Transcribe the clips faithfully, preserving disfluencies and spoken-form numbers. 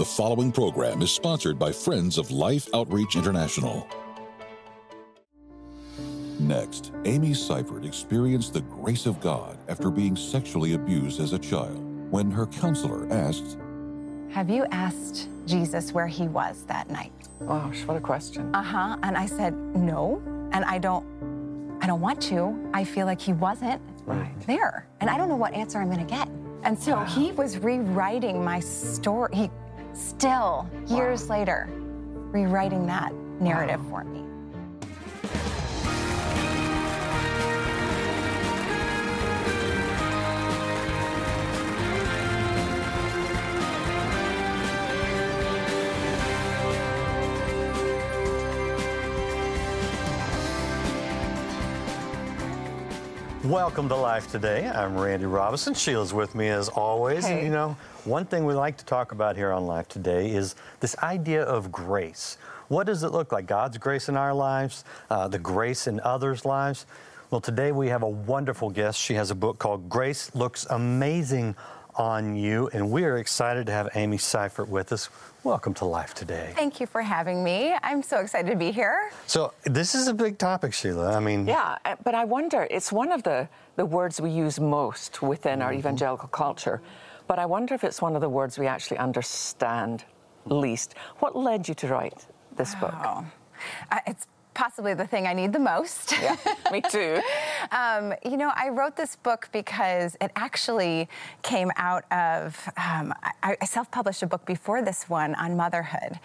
The following program is sponsored by Friends of Life Outreach International. Next, Amy Seifert experienced the grace of God after being sexually abused as a child when her counselor asked, "Have you asked Jesus where he was that night?" Gosh, what a question. Uh-huh. And I said, no. And I don't, I don't want to. I feel like he wasn't Right. there. And I don't know what answer I'm going to get. And so Wow. he was rewriting my story. He still, years Wow. later, rewriting that narrative Wow. for me. Welcome to Life Today. I'm Randy Robinson. Sheila's with me as always. Hey. And you know, one thing we like to talk about here on Life Today is this idea of grace. What does it look like? God's grace in our lives, uh, the grace in others' lives. Well, today we have a wonderful guest. She has a book called Grace Looks Amazing on You, and we are excited to have Amy Seifert with us. Welcome to Life Today. Thank you for having me. I'm so excited to be here. So this is a big topic, Sheila. I mean, Yeah, uh, but I wonder, it's one of the, the words we use most within our evangelical culture, but I wonder if it's one of the words we actually understand least. What led you to write this book? Oh, uh, it's possibly the thing I need the most. Yeah, me too. um, you know, I wrote this book because it actually came out of, um, I, I self-published a book before this one on motherhood.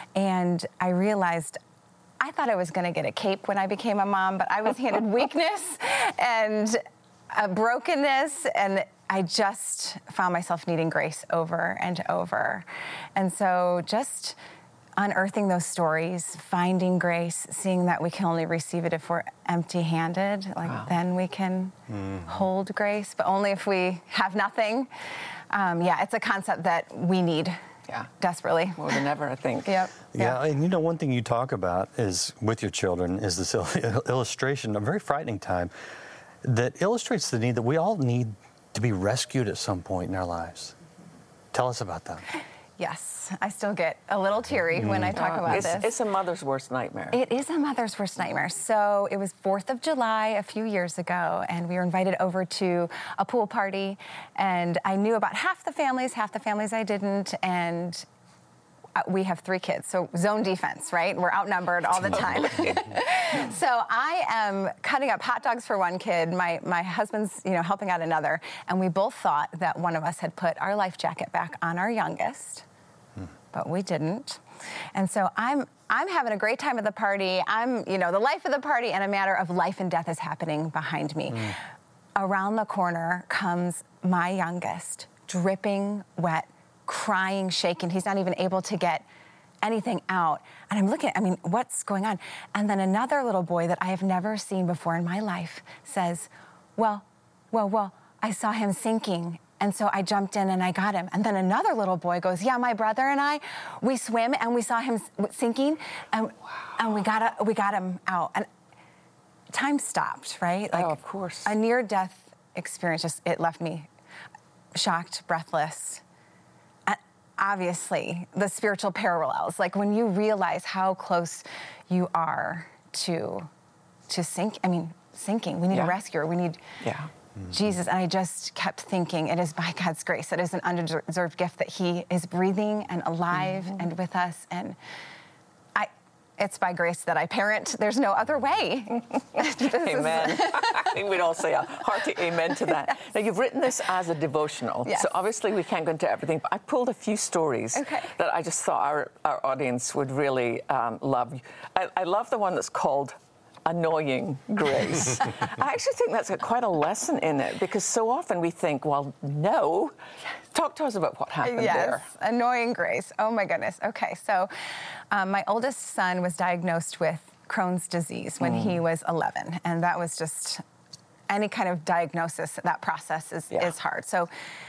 And I realized I thought I was going to get a cape when I became a mom, but I was handed weakness and uh, brokenness, and I just found myself needing grace over and over. And so just unearthing those stories, finding grace, seeing that we can only receive it if we're empty-handed, like Wow. then we can mm-hmm. hold grace, but only if we have nothing. Um, yeah, it's a concept that we need Yeah. desperately. More than ever, I think. Yep. Yeah, yep. and you know, one thing you talk about is with your children is this il- illustration, a very frightening time, that illustrates the need that we all need to be rescued at some point in our lives. Tell us about that. Yes, I still get a little teary when I talk Uh, about it's, this. it's a mother's worst nightmare. It is a mother's worst nightmare. So it was fourth of July a few years ago, and we were invited over to a pool party, and I knew about half the families, half the families I didn't, and uh, we have three kids, so zone defense, right? We're outnumbered all the time. So I am cutting up hot dogs for one kid, my, my husband's, you know, helping out another, and we both thought that one of us had put our life jacket back on our youngest, but we didn't. And so I'm I'm having a great time at the party. I'm, you know, the life of the party, and a matter of life and death is happening behind me. Mm. Around the corner comes my youngest, dripping wet, crying, shaking. He's not even able to get anything out. And I'm looking, I mean, what's going on? And then another little boy that I have never seen before in my life says, well, well, well, I saw him sinking. And so I jumped in and I got him. And then another little boy goes, yeah, my brother and I, we swim and we saw him sinking, and, wow. and we got a, we got him out. And time stopped, right? Like, oh, of course. A near-death experience, just it left me shocked, breathless. And obviously, the spiritual parallels, like when you realize how close you are to, to sink, I mean, sinking. We need yeah. a rescuer. We need... Yeah. Jesus, and I just kept thinking, it is by God's grace. It is an undeserved gift that he is breathing and alive mm-hmm. and with us. And I, it's by grace that I parent. There's no other way. Amen. Is... I think we'd all say a hearty amen to that. Now, you've written this as a devotional. Yes. So obviously we can't go into everything, but I pulled a few stories okay. that I just thought our, our audience would really um, love. I, I love the one that's called Annoying Grace. I actually think that's got quite a lesson in it, because so often we think, well, no. Talk to us about what happened yes. there. Annoying Grace. Oh, my goodness. Okay, so um, my oldest son was diagnosed with Crohn's disease when mm. he was eleven, and that was just any kind of diagnosis. That process is, yeah. is hard. So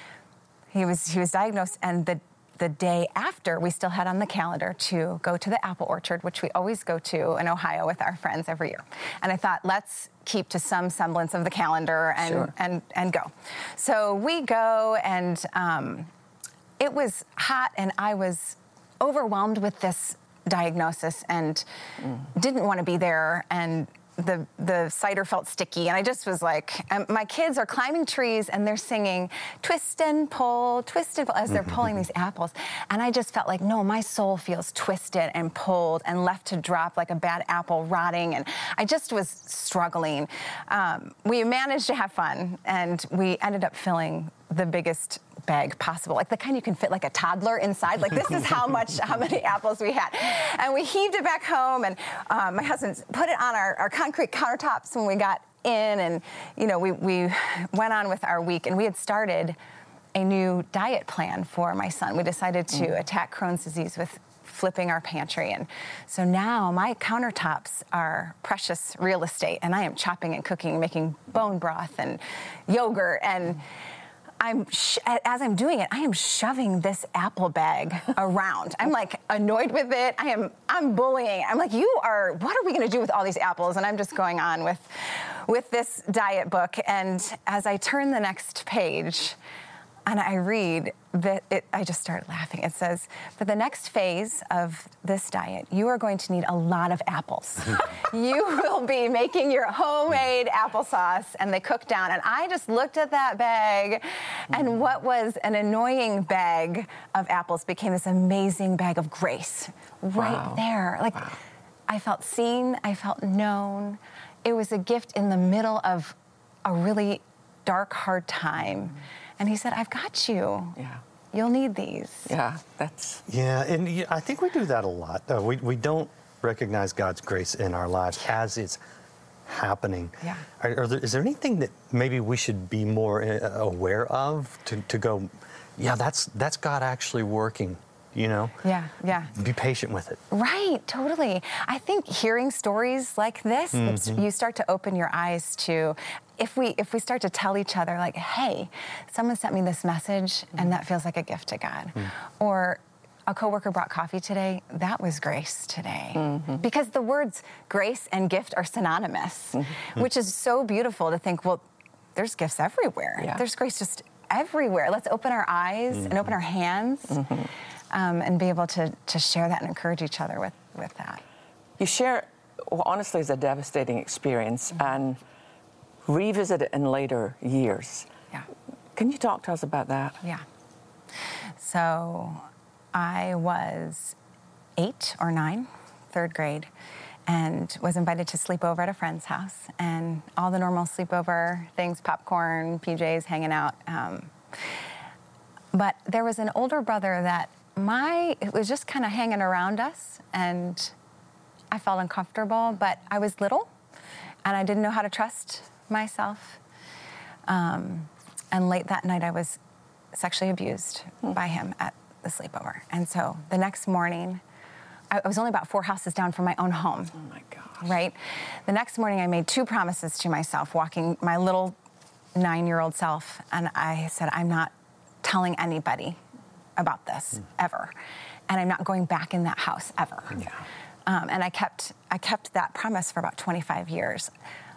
he was he was diagnosed, and the The day after, we still had on the calendar to go to the apple orchard, which we always go to in Ohio with our friends every year. And I thought, let's keep to some semblance of the calendar and sure. and, and go. So we go, and um, it was hot, and I was overwhelmed with this diagnosis and mm. didn't want to be there, and the the cider felt sticky, and I just was like, um, my kids are climbing trees and they're singing twist and pull, twist and pull as they're pulling these apples, and I just felt like, no, my soul feels twisted and pulled and left to drop like a bad apple rotting, and I just was struggling. Um, we managed to have fun, and we ended up filling the biggest bag possible, like the kind you can fit like a toddler inside. Like this is how much, how many apples we had. And we heaved it back home, and um, my husband put it on our, our concrete countertops when we got in, and, you know, we, we went on with our week, and we had started a new diet plan for my son. We decided to mm. attack Crohn's disease with flipping our pantry. And so now my countertops are precious real estate, and I am chopping and cooking, making bone broth and yogurt, and I'm sh- as I'm doing it, I am shoving this apple bag around. I'm like annoyed with it. I am I'm bullying. I'm like, you are. What are we going to do with all these apples? And I'm just going on with with this diet book. And as I turn the next page, and I read that, it, I just started laughing. It says, for the next phase of this diet, you are going to need a lot of apples. You will be making your homemade applesauce, and they cook down. And I just looked at that bag, and what was an annoying bag of apples became this amazing bag of grace right wow. there. Like, wow. I felt seen, I felt known. It was a gift in the middle of a really dark, hard time. And he said, I've got you. Yeah. You'll need these. Yeah, that's... Yeah, and yeah, I think we do that a lot. Uh, we, we don't recognize God's grace in our lives as it's happening. Yeah. Are, are there, is there anything that maybe we should be more uh, aware of to, to go, yeah, that's that's God actually working, you know? Yeah, yeah. Be patient with it. Right, totally. I think hearing stories like this, Mm-hmm. you start to open your eyes to... If we if we start to tell each other, like, hey, someone sent me this message, mm-hmm. and that feels like a gift to God. Mm-hmm. Or a coworker brought coffee today, that was grace today. Mm-hmm. Because the words grace and gift are synonymous, mm-hmm. which is so beautiful to think, well, there's gifts everywhere. Yeah. There's grace just everywhere. Let's open our eyes mm-hmm. and open our hands mm-hmm. um, and be able to, to share that and encourage each other with, with that. You share, well, honestly, it's a devastating experience, mm-hmm. and revisit it in later years. Yeah. Can you talk to us about that? Yeah. So I was eight or nine, third grade, and was invited to sleep over at a friend's house, and all the normal sleepover things, popcorn, P Js, hanging out. Um, but there was an older brother that my, it was just kind of hanging around us, and I felt uncomfortable, but I was little, and I didn't know how to trust myself. Um, and late that night, I was sexually abused mm. by him at the sleepover. And so the next morning, I was only about four houses down from my own home. Oh my gosh. Right? The next morning, I made two promises to myself, walking my little nine-year-old self, and I said, I'm not telling anybody about this, mm. ever. And I'm not going back in that house, ever. Yeah. Um, and I kept, I kept that promise for about twenty-five years.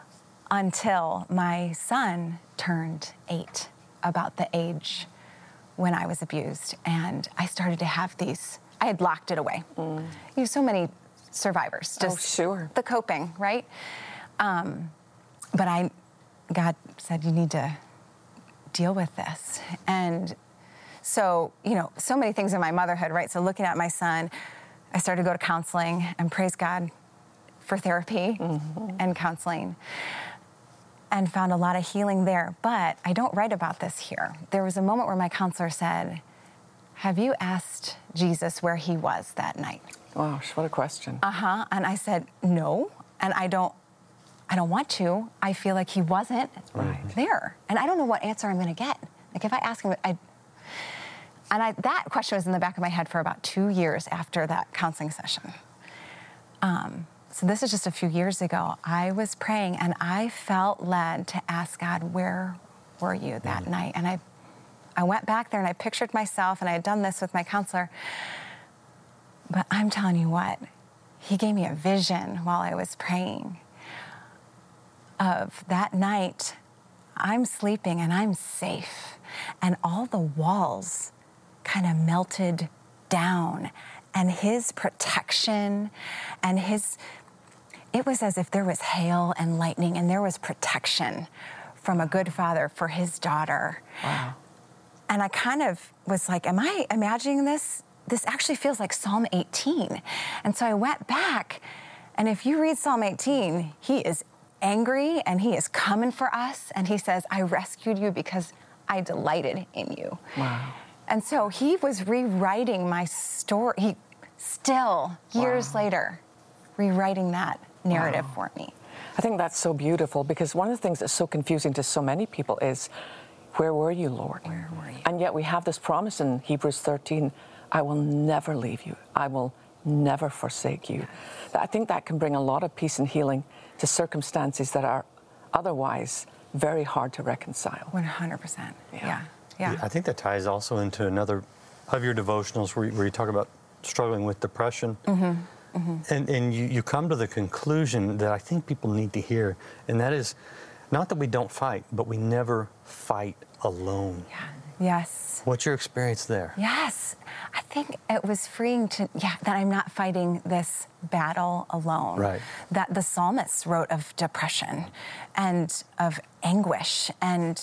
Until my son turned eight, about the age when I was abused. And I started to have these, I had locked it away. Mm. You know, so many survivors, just oh, sure. the coping, right? Um, but I, God said, you need to deal with this. And so, you know, so many things in my motherhood, right? So looking at my son, I started to go to counseling, and praise God for therapy mm-hmm. and counseling, and found a lot of healing there. But I don't write about this here. There was a moment where my counselor said, have you asked Jesus where he was that night? Gosh, what a question. Uh-huh. And I said, no, and I don't, I don't want to. I feel like he wasn't right. there. And I don't know what answer I'm gonna get. Like if I ask him, I, and I, that question was in the back of my head for about two years after that counseling session. Um, So this is just a few years ago. I was praying, and I felt led to ask God, where were you that mm-hmm. night? And I I went back there, and I pictured myself, and I had done this with my counselor. But I'm telling you what, he gave me a vision while I was praying of that night. I'm sleeping, and I'm safe, and all the walls kind of melted down, and his protection and his, it was as if there was hail and lightning and there was protection from a good father for his daughter. Wow. And I kind of was like, am I imagining this? This actually feels like Psalm eighteen. And so I went back, and if you read Psalm eighteen, he is angry and he is coming for us. And he says, I rescued you because I delighted in you. Wow. And so he was rewriting my story. He still, years Wow. later, rewriting that narrative Wow. for me. I think that's so beautiful, because one of the things that's so confusing to so many people is, where were you, Lord? Where were you? And yet we have this promise in Hebrews thirteen, I will never leave you. I will never forsake you. I think that can bring a lot of peace and healing to circumstances that are otherwise very hard to reconcile. one hundred percent. Yeah. Yeah. Yeah. I think that ties also into another of your devotionals where you, where you talk about struggling with depression. Mm-hmm. Mm-hmm. And, and you, you come to the conclusion that I think people need to hear, and that is not that we don't fight, but we never fight alone. Yeah. Yes. What's your experience there? Yes. I think it was freeing to, yeah, that I'm not fighting this battle alone. Right. That the psalmist wrote of depression and of anguish. And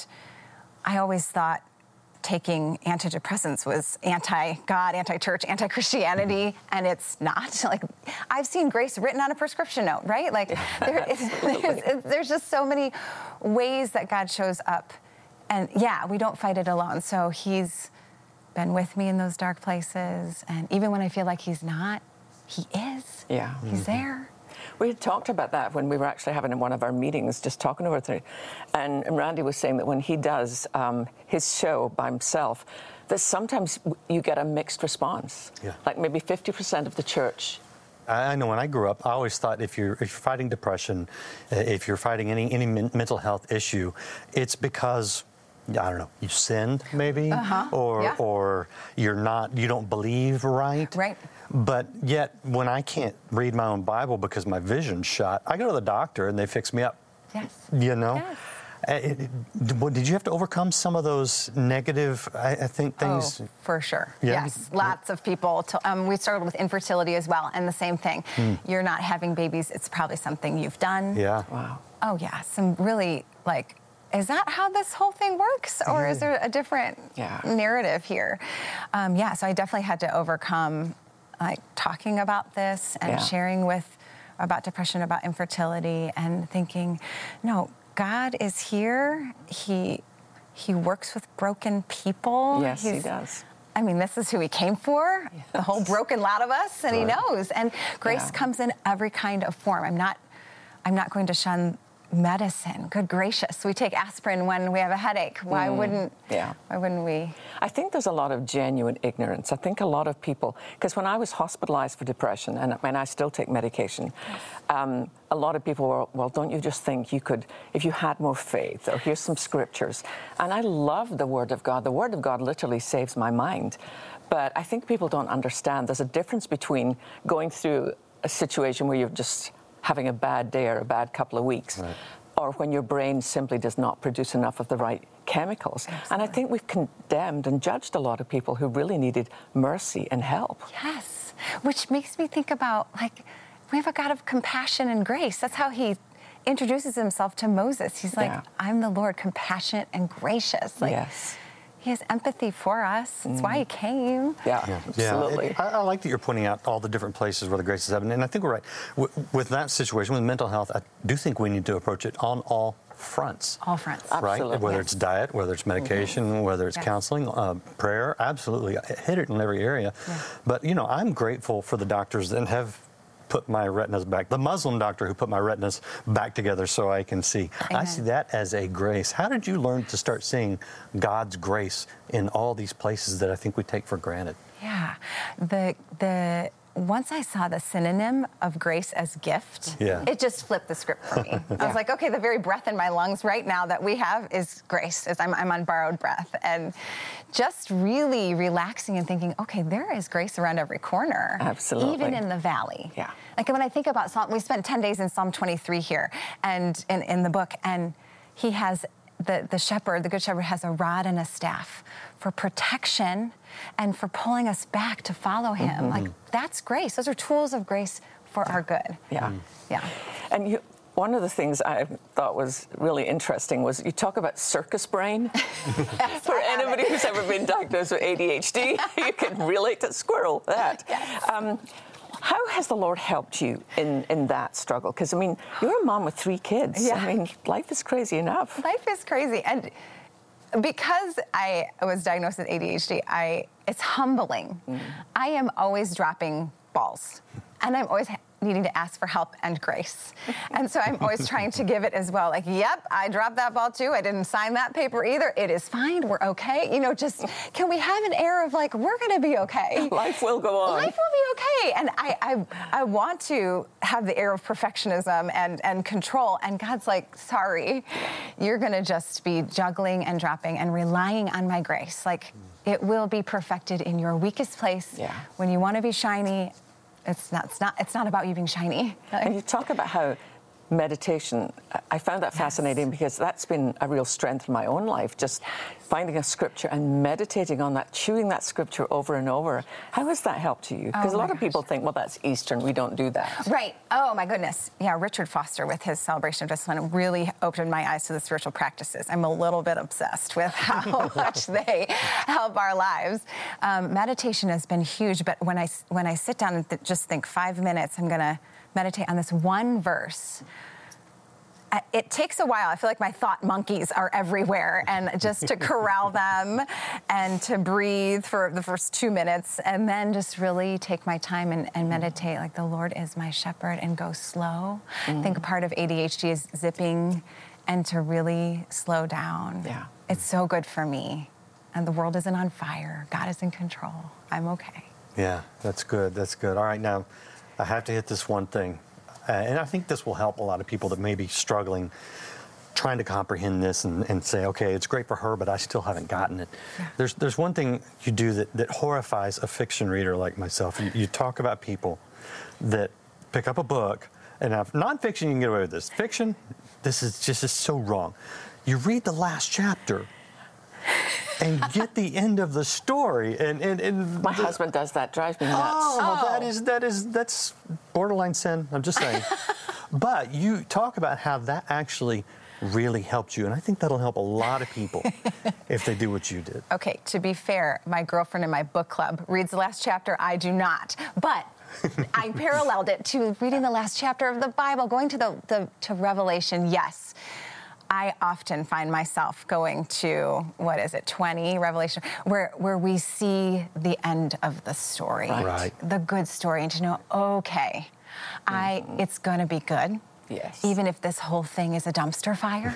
I always thought taking antidepressants was anti-God, anti-church, anti-Christianity, mm-hmm. and it's not. Like, I've seen grace written on a prescription note, right? Like, there, it's, there's, there's just so many ways that God shows up. And yeah, we don't fight it alone. So he's been with me in those dark places. And even when I feel like he's not, he is. Yeah. He's Mm-hmm. there. We had talked about that when we were actually having one of our meetings, just talking over it. And Randy was saying that when he does um, his show by himself, that sometimes you get a mixed response. Yeah. Like maybe fifty percent of the church. I know when I grew up, I always thought if you're, if you're fighting depression, uh, if you're fighting any, any men- mental health issue, it's because, I don't know, you sinned maybe, Uh-huh. or Yeah. or you're not, you don't believe right. Right. But yet, when I can't read my own Bible because my vision's shot, I go to the doctor and they fix me up. Yes. You know? Yes. Uh, it- it- Did you have to overcome some of those negative, I, I think, things? Oh, for sure. Yeah. Yes. Lots of people. To, um, we struggled with infertility as well. And the same thing. Mm. You're not having babies. It's probably something you've done. Yeah. Wow. Oh, yeah. Some really, like, is that how this whole thing works? Or is there a different Yeah. narrative here? Um, yeah, so I definitely had to overcome, like, talking about this and Yeah. sharing with, about depression, about infertility, and thinking, no, God is here. He, he works with broken people. Yes, he He's- does. I mean, this is who he came for, the whole broken lot of us, and he Right. knows. And grace Yeah. comes in every kind of form. I'm not, I'm not going to shun medicine. Good gracious, we take aspirin when we have a headache. Why wouldn't? yeah. Why wouldn't we? I think there's a lot of genuine ignorance. I think a lot of people, because when I was hospitalized for depression, and I mean, I still take medication, um, a lot of people were, well, don't you just think you could, if you had more faith, or here's some scriptures. And I love the Word of God. The Word of God literally saves my mind. But I think people don't understand there's a difference between going through a situation where you're just having a bad day or a bad couple of weeks, Right. or when your brain simply does not produce enough of the right chemicals. Absolutely. And I think we've condemned and judged a lot of people who really needed mercy and help. Yes, which makes me think about, like, we have a God of compassion and grace. That's how he introduces himself to Moses. He's like, Yeah. I'm the Lord, compassionate and gracious. Like, Yes. he has empathy for us. That's why he came. Yeah, Yeah, absolutely. it- I, I like that you're pointing out all the different places where the grace is evident, and I think we're right. W- with that situation, with mental health, I do think we need to approach it on all fronts. All fronts. Uh, Right? Absolutely. Whether it's diet, whether it's medication, whether it's Yes. counseling, uh, prayer, absolutely. I hit it in every area. Yeah. But, you know, I'm grateful for the doctors that have put my retinas back, the Muslim doctor who put my retinas back together so I can see. I Amen. see that as a grace. How did you learn to start seeing God's grace in all these places that I think we take for granted? Yeah. The the once I saw the synonym of grace as gift, Yeah. it just flipped the script for me. I was like, okay, the very breath in my lungs right now that we have is grace. Is I'm, I'm on borrowed breath. And just really relaxing and thinking, okay, there is grace around every corner. Absolutely. Even in the valley. Yeah. Like when I think about Psalm, we spent ten days in Psalm twenty-three here and in, in the book, and he has the, the shepherd, the good shepherd, has a rod and a staff for protection and for pulling us back to follow him. Mm-hmm. Like, that's grace. Those are tools of grace for our good. Yeah. Mm. Yeah. And you, one of the things I thought was really interesting was you talk about circus brain. Yes, for anybody it. who's ever been diagnosed with A D H D, you can relate to squirrel that. Yes. Um, how has the Lord helped you in, in that struggle? Because, I mean, you're a mom with three kids. Yeah. I mean, life is crazy enough. Life is crazy. And because I was diagnosed with A D H D, I it's humbling. Mm. I am always dropping balls. And I'm always needing to ask for help and grace. And so I'm always trying to give it as well. Like, yep, I dropped that ball too. I didn't sign that paper either. It is fine. We're okay. You know, just, can we have an air of like, we're going to be okay. Life will go on. Life will be okay. And I, I, I want to have the air of perfectionism and, and control. And God's like, sorry, you're going to just be juggling and dropping and relying on my grace. Like, it will be perfected in your weakest place. Yeah. When you want to be shiny, It's not, it's not, it's not about you being shiny. And you talk about how meditation, I found that fascinating yes. because that's been a real strength in my own life, just finding a scripture and meditating on that, chewing that scripture over and over. How has that helped you? Because oh a lot gosh. of people think, well, that's Eastern, we don't do that. Right. Oh, my goodness. Yeah, Richard Foster with his Celebration of Discipline really opened my eyes to the spiritual practices. I'm a little bit obsessed with how much they help our lives. Um, meditation has been huge, but when I, when I sit down and th- just think five minutes, I'm going to meditate on this one verse. It takes a while. I feel like my thought monkeys are everywhere, and just to corral them and to breathe for the first two minutes and then just really take my time and, and meditate like the Lord is my shepherd and go slow. Mm. I think part of A D H D is zipping and to really slow down. Yeah. It's so good for me. And the world isn't on fire. God is in control. I'm okay. Yeah, that's good. That's good. All right, now I have to hit this one thing. Uh, and I think this will help a lot of people that may be struggling, trying to comprehend this and, and say, okay, it's great for her, but I still haven't gotten it. Yeah. There's there's one thing you do that, that horrifies a fiction reader like myself. You, you talk about people that pick up a book, and now, nonfiction, you can get away with this. Fiction, this is just is so wrong. You read the last chapter and get the end of the story. And, and, and my the, husband does that, drives me nuts. Oh, oh, that is that is that's borderline sin. I'm just saying. But you talk about how that actually really helped you, and I think that'll help a lot of people if they do what you did. Okay, to be fair, my girlfriend in my book club reads the last chapter. I do not, but I paralleled it to reading the last chapter of the Bible, going to the, the to Revelation. Yes. I often find myself going to, what is it, twenty, Revelation, where where we see the end of the story. Right. Right. The good story, and to know, okay, mm-hmm. I it's going to be good. Yes. Even if this whole thing is a dumpster fire.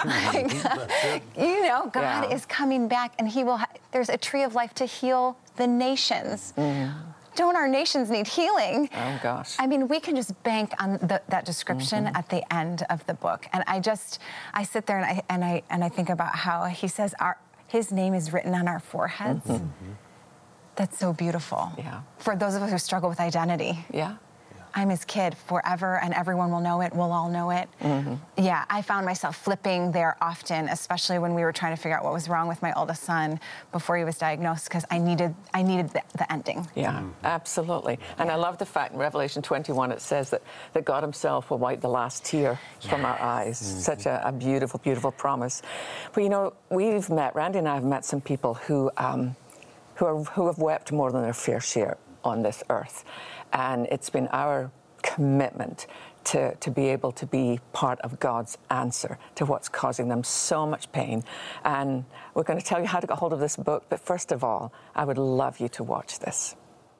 You know, God yeah. is coming back, and he will, ha- there's a tree of life to heal the nations. Mm. Don't our nations need healing? Oh, gosh. I mean, we can just bank on the, that description mm-hmm. at the end of the book. And I just, I sit there and I and I, and I think about how he says our his name is written on our foreheads. Mm-hmm. That's so beautiful. Yeah. For those of us who struggle with identity. Yeah. I'm his kid forever, and everyone will know it. We'll all know it. Mm-hmm. Yeah, I found myself flipping there often, especially when we were trying to figure out what was wrong with my oldest son before he was diagnosed, because I needed I needed the, the ending. Yeah, mm-hmm. absolutely. And I love the fact in Revelation twenty-one it says that, that God himself will wipe the last tear yes. from our eyes. Mm-hmm. Such a, a beautiful, beautiful promise. But, you know, we've met, Randy and I have met some people who, um, who, are, who have wept more than their fair share on this earth. And it's been our commitment to, to be able to be part of God's answer to what's causing them so much pain. And we're going to tell you how to get hold of this book. But first of all, I would love you to watch this.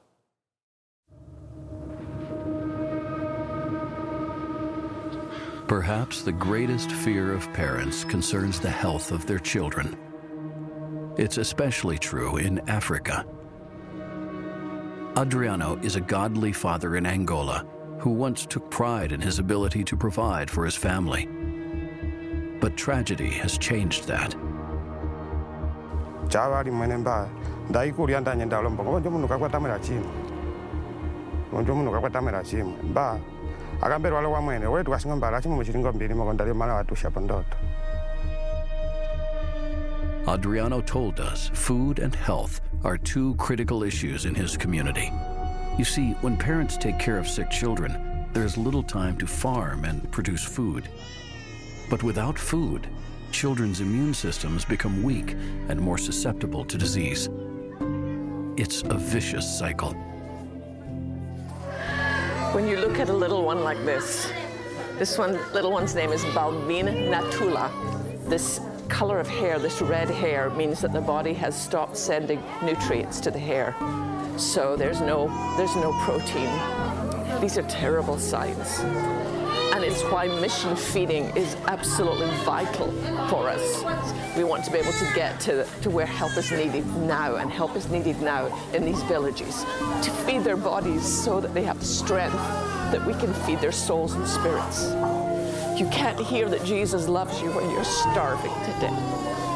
Perhaps the greatest fear of parents concerns the health of their children. It's especially true in Africa. Adriano is a godly father in Angola who once took pride in his ability to provide for his family. But tragedy has changed that. Adriano told us food and health are two critical issues in his community. You see, when parents take care of sick children, there's little time to farm and produce food. But without food, children's immune systems become weak and more susceptible to disease. It's a vicious cycle. When you look at a little one like this, this one, little one's name is Balbina natula. This color of hair, this red hair, means that the body has stopped sending nutrients to the hair. So there's no, there's no protein. These are terrible signs. And it's why mission feeding is absolutely vital for us. We want to be able to get to, to where help is needed now, and help is needed now in these villages, to feed their bodies so that they have the strength that we can feed their souls and spirits. You can't hear that Jesus loves you when you're starving to death.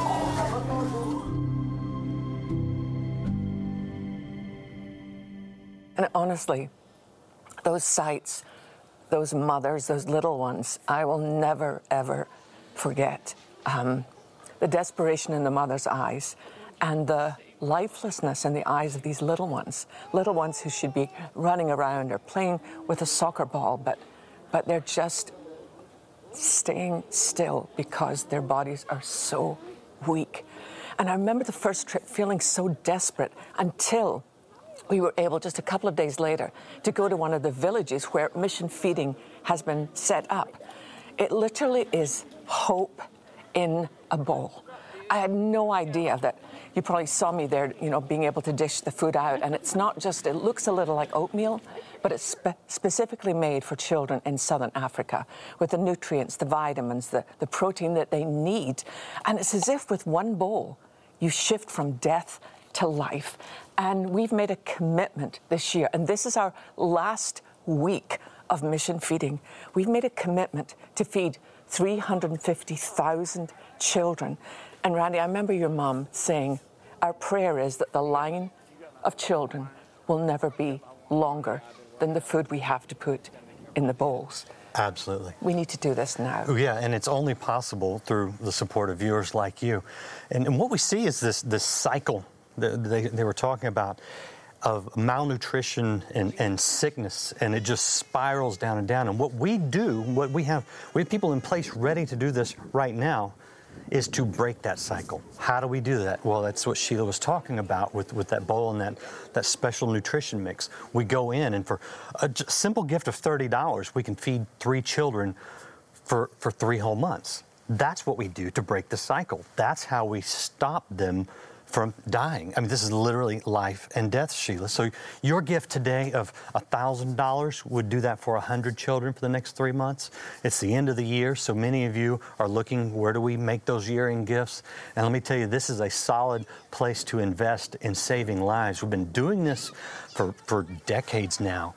And honestly, those sights, those mothers, those little ones, I will never, ever forget. Um, the desperation in the mother's eyes and the lifelessness in the eyes of these little ones, little ones who should be running around or playing with a soccer ball, but, but they're just staying still because their bodies are so weak. And I remember the first trip feeling so desperate until we were able, just a couple of days later, to go to one of the villages where mission feeding has been set up. It literally is hope in a bowl. I had no idea that, you probably saw me there, you know, being able to dish the food out. And it's not just, it looks a little like oatmeal, but it's spe- specifically made for children in southern Africa with the nutrients, the vitamins, the, the protein that they need. And it's as if with one bowl, you shift from death to life. And we've made a commitment this year, and this is our last week of mission feeding. We've made a commitment to feed three hundred fifty thousand children. And Randy, I remember your mom saying, our prayer is that the line of children will never be longer than the food we have to put in the bowls. Absolutely. We need to do this now. Oh, yeah, and it's only possible through the support of viewers like you. And, and what we see is this, this cycle that they, they were talking about of malnutrition and, and sickness, and it just spirals down and down. And what we do, what we have, we have people in place ready to do this right now, is to break that cycle. How do we do that? Well, that's what Sheila was talking about with, with that bowl and that, that special nutrition mix. We go in, and for a j- simple gift of thirty dollars, we can feed three children for, for three whole months. That's what we do to break the cycle. That's how we stop them from dying. I mean, this is literally life and death, Sheila. So your gift today of one thousand dollars would do that for one hundred children for the next three months. It's the end of the year, so many of you are looking, where do we make those year-end gifts? And let me tell you, this is a solid place to invest in saving lives. We've been doing this for, for decades now,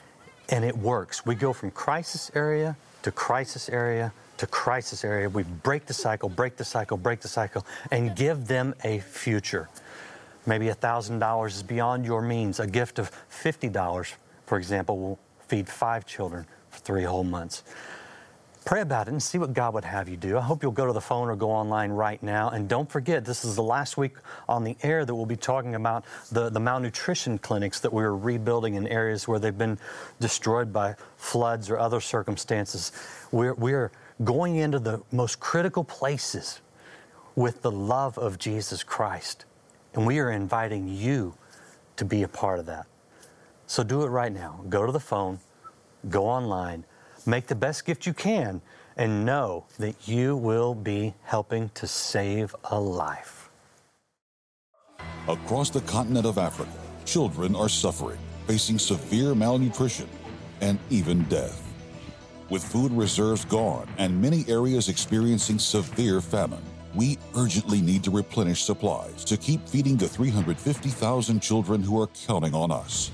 and it works. We go from crisis area to crisis area to crisis area. We break the cycle, break the cycle, break the cycle, and give them a future. Maybe one thousand dollars is beyond your means. A gift of fifty dollars, for example, will feed five children for three whole months. Pray about it and see what God would have you do. I hope you'll go to the phone or go online right now. And don't forget, this is the last week on the air that we'll be talking about the, the malnutrition clinics that we're rebuilding in areas where they've been destroyed by floods or other circumstances. We're, we're going into the most critical places with the love of Jesus Christ. And we are inviting you to be a part of that. So do it right now. Go to the phone, go online, make the best gift you can, and know that you will be helping to save a life. Across the continent of Africa, children are suffering, facing severe malnutrition and even death. With food reserves gone and many areas experiencing severe famine, we urgently need to replenish supplies to keep feeding the three hundred fifty thousand children who are counting on us.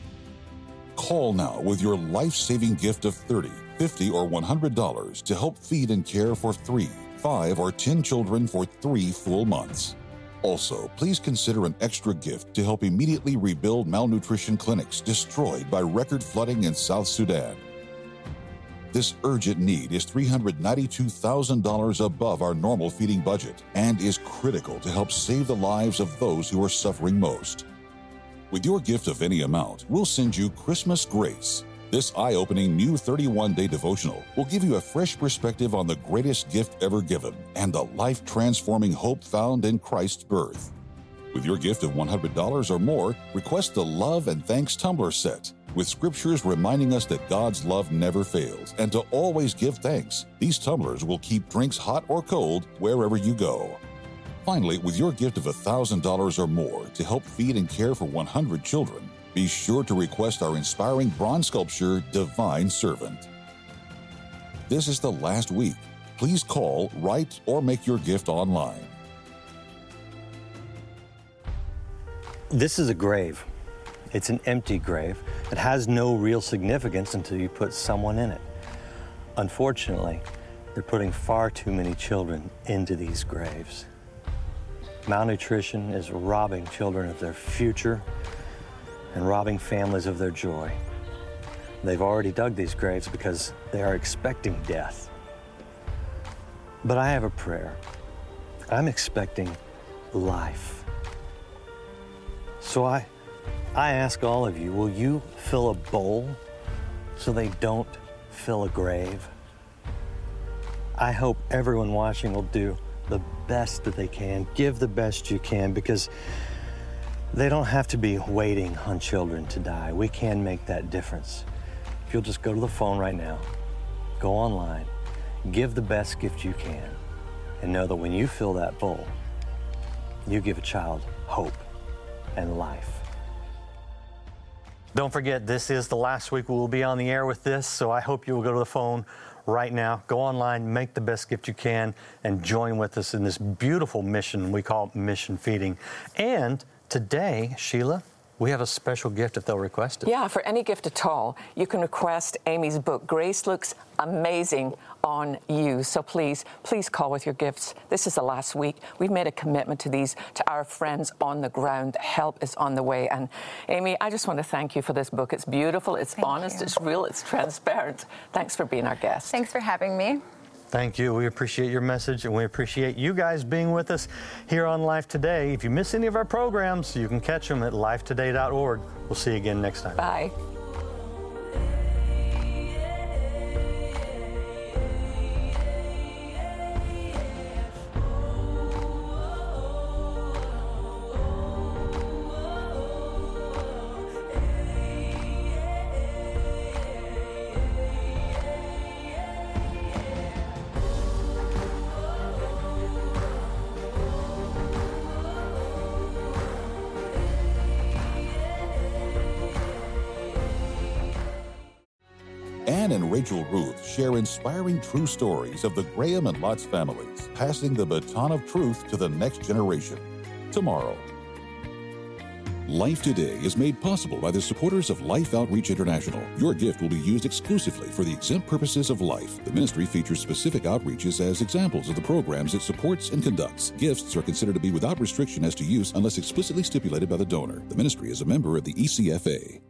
Call now with your life-saving gift of thirty dollars, fifty dollars, or one hundred dollars to help feed and care for three, five, or ten children for three full months. Also, please consider an extra gift to help immediately rebuild malnutrition clinics destroyed by record flooding in South Sudan. This urgent need is three hundred ninety-two thousand dollars above our normal feeding budget and is critical to help save the lives of those who are suffering most. With your gift of any amount, we'll send you Christmas Grace. This eye-opening new thirty-one day devotional will give you a fresh perspective on the greatest gift ever given and the life-transforming hope found in Christ's birth. With your gift of one hundred dollars or more, request the Love and Thanks Tumbler Set, with scriptures reminding us that God's love never fails and to always give thanks. These tumblers will keep drinks hot or cold wherever you go. Finally, with your gift of one thousand dollars or more to help feed and care for one hundred children, be sure to request our inspiring bronze sculpture, Divine Servant. This is the last week. Please call, write, or make your gift online. This is a grave. It's an empty grave. It has no real significance until you put someone in it. Unfortunately, they're putting far too many children into these graves. Malnutrition is robbing children of their future and robbing families of their joy. They've already dug these graves because they are expecting death. But I have a prayer. I'm expecting life. So I, I ask all of you, will you fill a bowl so they don't fill a grave? I hope everyone watching will do the best that they can. Give the best you can, because they don't have to be waiting on children to die. We can make that difference. If you'll just go to the phone right now, go online, give the best gift you can, and know that when you fill that bowl, you give a child hope and life. Don't forget, this is the last week we will be on the air with this, so I hope you will go to the phone right now. Go online, make the best gift you can, and join with us in this beautiful mission we call Mission Feeding. And today, Sheila, we have a special gift if they'll request it. Yeah, for any gift at all, you can request Amy's book. Grace looks amazing on you. So please, please call with your gifts. This is the last week. We've made a commitment to these, to our friends on the ground. Help is on the way. And Amy, I just want to thank you for this book. It's beautiful, it's Thank honest, you. It's real, it's transparent. Thanks for being our guest. Thanks for having me. Thank you. We appreciate your message, and we appreciate you guys being with us here on Life Today. If you miss any of our programs, you can catch them at life today dot org. We'll see you again next time. Bye. Ann and Rachel Ruth share inspiring true stories of the Graham and Lotz families, passing the baton of truth to the next generation. Tomorrow. Life Today is made possible by the supporters of Life Outreach International. Your gift will be used exclusively for the exempt purposes of life. The ministry features specific outreaches as examples of the programs it supports and conducts. Gifts are considered to be without restriction as to use unless explicitly stipulated by the donor. The ministry is a member of the E C F A.